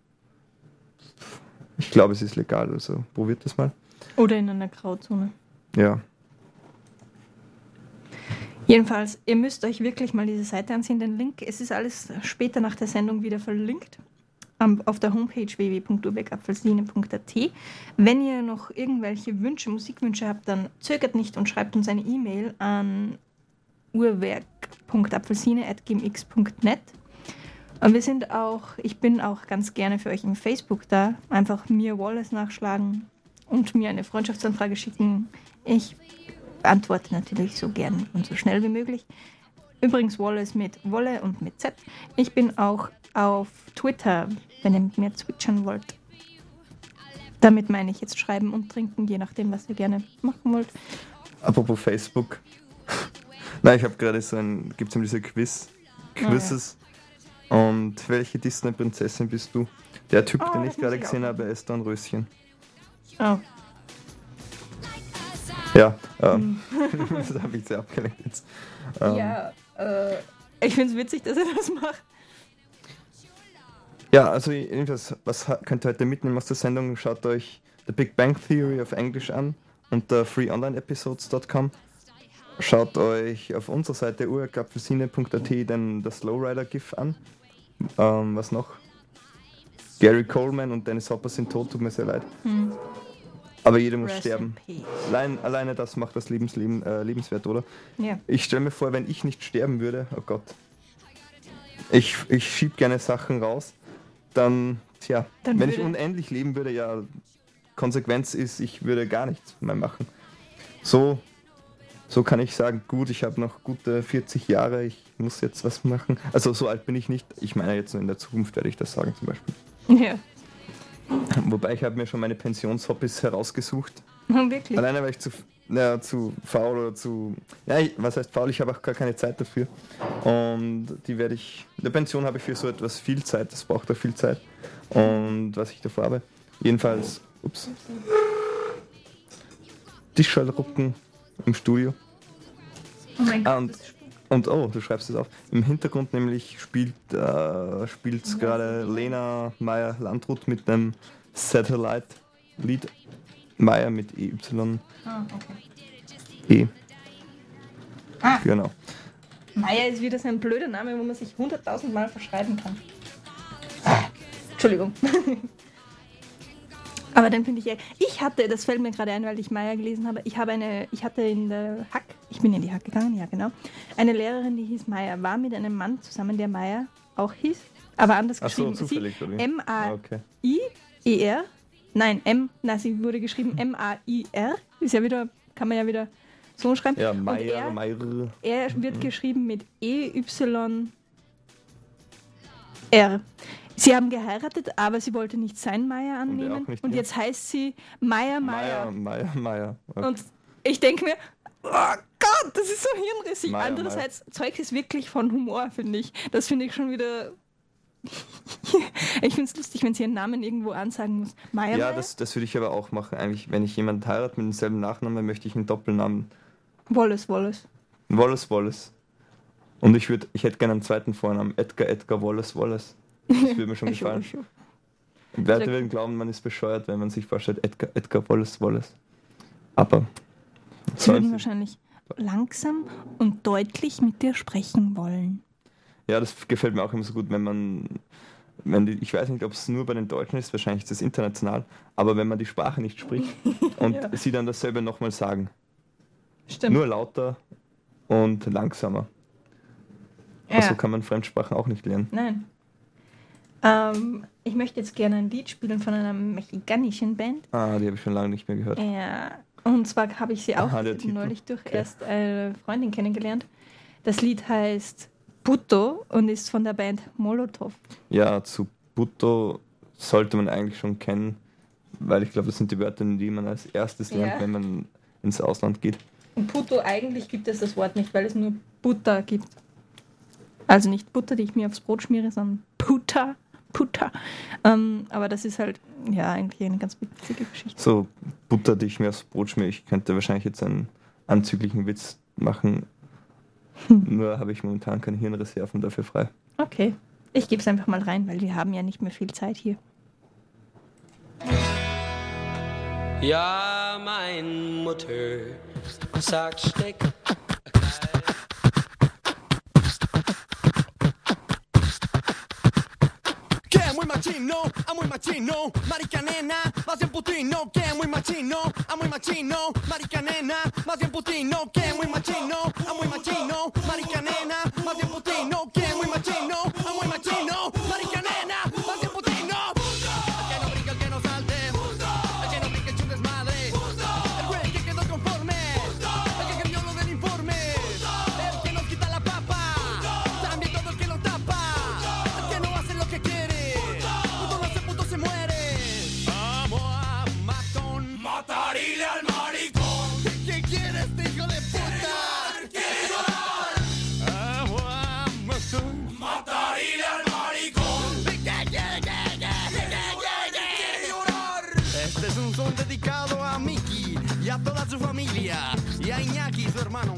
Ich glaube, es ist legal, also probiert das mal. Oder in einer Grauzone. Ja. Jedenfalls, ihr müsst euch wirklich mal diese Seite ansehen. Den Link, es ist alles später nach der Sendung wieder verlinkt. Um, auf der Homepage w w w punkt urbergapfelsine punkt a t. Wenn ihr noch irgendwelche Wünsche, Musikwünsche habt, dann zögert nicht und schreibt uns eine E-Mail an uhrwerk punkt apfelsine at gmx punkt net. Und wir sind auch, ich bin auch ganz gerne für euch im Facebook da. Einfach mir Wallace nachschlagen und mir eine Freundschaftsanfrage schicken. Ich antworte natürlich so gern und so schnell wie möglich. Übrigens Wallace mit Wolle und mit Z. Ich bin auch auf Twitter, wenn ihr mit mir zwitschern wollt. Damit meine ich jetzt schreiben und trinken, je nachdem, was ihr gerne machen wollt. Apropos Facebook. Nein, ich habe gerade so ein, gibt es diese Quiz, Quizzes. Oh, ja. Und welche Disney-Prinzessin bist du? Der Typ, oh, den ich gerade ich gesehen habe, ist da ein Röschen. Oh. Ja, ähm, das habe ich sehr abgelenkt jetzt. Ähm, ja, äh, ich finde es witzig, dass er das macht. Ja, also jedenfalls, was könnt ihr heute mitnehmen aus der Sendung? Schaut euch The Big Bang Theory auf Englisch an unter free online episodes dot com. Schaut euch auf unserer Seite urbergapfelsine punkt a t dann das Lowrider-GIF an. Ähm, was noch? Gary Coleman und Dennis Hopper sind tot, tut mir sehr leid. Hm. Aber jeder muss Rest sterben. Allein, alleine das macht das Lebensleben äh, lebenswert, oder? Ja. Ich stelle mir vor, wenn ich nicht sterben würde, oh Gott. Ich, ich schieb gerne Sachen raus, dann, tja, dann wenn ich unendlich leben würde, ja, Konsequenz ist, ich würde gar nichts mehr machen. So, so kann ich sagen, gut, ich habe noch gute vierzig Jahre, ich muss jetzt was machen. Also so alt bin ich nicht, ich meine jetzt nur in der Zukunft werde ich das sagen zum Beispiel. Ja. Wobei ich habe mir schon meine Pensionshobbys herausgesucht. Oh, wirklich? Alleine weil ich zu, ja, zu faul oder zu... Ja, ich, was heißt faul? Ich habe auch gar keine Zeit dafür. Und die werde ich... In der Pension habe ich für so etwas viel Zeit. Das braucht auch viel Zeit. Und was ich davor habe... Jedenfalls... Ups. Tischschallrucken im Studio. Oh mein Gott, ah, und, und oh, du schreibst es auf. Im Hintergrund nämlich spielt äh, spielt gerade Lena Meyer-Landrut mit dem Satellite-Lied. Meyer mit E Y. Ah, okay. E. Ah. Genau. Meyer ist wieder so ein blöder Name, wo man sich hunderttausend Mal verschreiben kann. Ah. Entschuldigung. Aber dann finde ich, ich hatte, das fällt mir gerade ein, weil ich Meyer gelesen habe, ich habe eine, ich hatte in der Hack, ich bin in die Hack gegangen, ja genau, eine Lehrerin, die hieß Meyer, war mit einem Mann zusammen, der Meyer auch hieß, aber anders Ach so, geschrieben. zufällig, sie, oder? M A I E R, nein, M, na, sie wurde geschrieben M A I R, ist ja wieder, kann man ja wieder so schreiben. Ja, Meyer, er, Meyer. Er wird mhm. geschrieben mit E Y R. Sie haben geheiratet, aber sie wollte nicht sein Meyer annehmen. Und, und jetzt heißt sie Meyer, Meyer. Meyer, Meyer, Meyer. Okay. Und ich denke mir, oh Gott, das ist so hirnrissig. Meyer, Andererseits, Meyer. Zeug ist wirklich von Humor, finde ich. Das finde ich schon wieder... Ich finde es lustig, wenn sie ihren Namen irgendwo ansagen muss. Meyer, ja, Meyer? das, das würde ich aber auch machen. Eigentlich, wenn ich jemanden heirate mit demselben Nachnamen, möchte ich einen Doppelnamen. Wallace, Wallace. Wallace, Wallace. Und ich, würd, ich hätte gerne einen zweiten Vornamen. Edgar, Edgar, Wallace, Wallace. Das würde mir schon gefallen. Die Leute würden glauben, man ist bescheuert, wenn man sich vorstellt, Edgar, Edgar Wallace, Wallace. Aber sie würden wahrscheinlich langsam und deutlich mit dir sprechen wollen. Ja, das gefällt mir auch immer so gut, wenn man, wenn die, ich weiß nicht, ob es nur bei den Deutschen ist, wahrscheinlich ist das international, aber wenn man die Sprache nicht spricht und ja. sie dann dasselbe nochmal sagen. Stimmt. Nur lauter und langsamer. Ja. Also kann man Fremdsprachen auch nicht lernen. Nein. Ähm, ich möchte jetzt gerne ein Lied spielen von einer mexikanischen Band. Ah, die habe ich schon lange nicht mehr gehört. Ja, und zwar habe ich sie auch Aha, neulich durch okay. erst eine Freundin kennengelernt. Das Lied heißt Puto und ist von der Band Molotov. Ja, zu Puto sollte man eigentlich schon kennen, weil ich glaube, das sind die Wörter, die man als erstes lernt, ja. wenn man ins Ausland geht. Und Puto, eigentlich gibt es das Wort nicht, weil es nur Butter gibt. Also nicht Butter, die ich mir aufs Brot schmiere, sondern Puta. Putter. Ähm, aber das ist halt, ja, eigentlich eine ganz witzige Geschichte. So, Butter, die ich mir aufs Brot schmiere. Ich könnte wahrscheinlich jetzt einen anzüglichen Witz machen. Hm. Nur habe ich momentan keine Hirnreserven dafür frei. Okay. Ich gebe es einfach mal rein, weil wir haben ja nicht mehr viel Zeit hier. Ja, mein Mutter sagt Steck, a muy machino, marica nena, más bien putino que muy machino, a muy machino, marica nena, más bien putino que muy machino, a muy machino, marica nena, más bien putino que muy machino, a muy machino, marica nena, más bien putino. El que no brinca, el que no salte, el que no brinca, echa un desmadre, el güey que quedó conforme, el que cambió lo del informe, el que nos quita la papa, también todo el que lo tapa, el que no hace lo que quiere, puto no hace, puto se muere. Vamos a matón, matarile al maricón. ¿Qué quieres, hijo de puta? ¡Quiere llorar! Vamos a matón, matarile al maricón. ¿Qué quiere, qué quiere, qué quiere? ¡Quiere llorar! Este es un son dedicado a Miki y a toda su familia y a Iñaki, su hermano.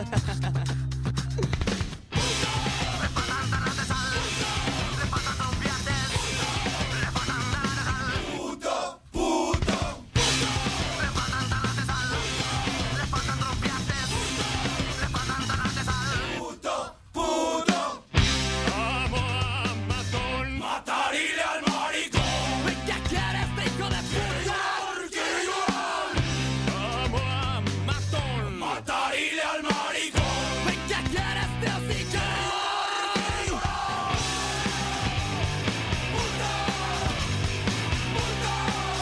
Matarile al maricón. ¿Qué quieres, hijo de puta? ¡Quiere llorar! Vamos a matón. Matarile al maricón. ¿Qué quieres, Dios, y quiere llorar? ¡Quiere llorar! ¡Puta! ¡Puta!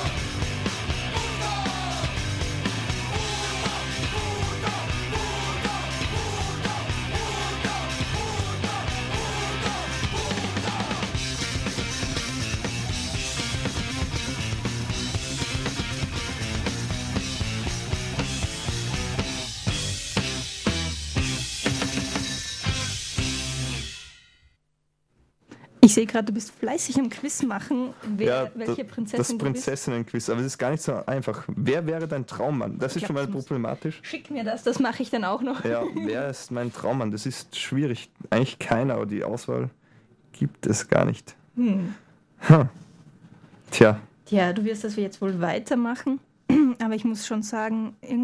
Ich sehe gerade, du bist fleißig am Quiz machen, wer, Ja, welche das, Prinzessin das du bist. Prinzessinnen-Quiz, aber es ist gar nicht so einfach. Wer wäre dein Traummann? Das ist glaub, schon mal das muss- problematisch. Schick mir das, das mache ich dann auch noch. Ja, wer ist mein Traummann? Das ist schwierig. Eigentlich keiner, aber die Auswahl gibt es gar nicht. Hm. Ha. Tja. Ja, du wirst das jetzt wohl weitermachen, aber ich muss schon sagen, irgendwie